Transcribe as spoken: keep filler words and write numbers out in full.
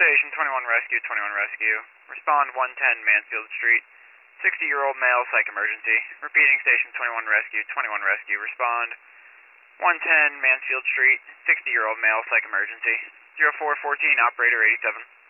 Station twenty-one Rescue, twenty-one Rescue. Respond one ten Mansfield Street. sixty-year-old male, psych emergency. Repeating Station twenty-one Rescue, twenty-one Rescue. Respond one ten Mansfield Street. sixty-year-old male, psych emergency. zero four one four, operator eighty-seven.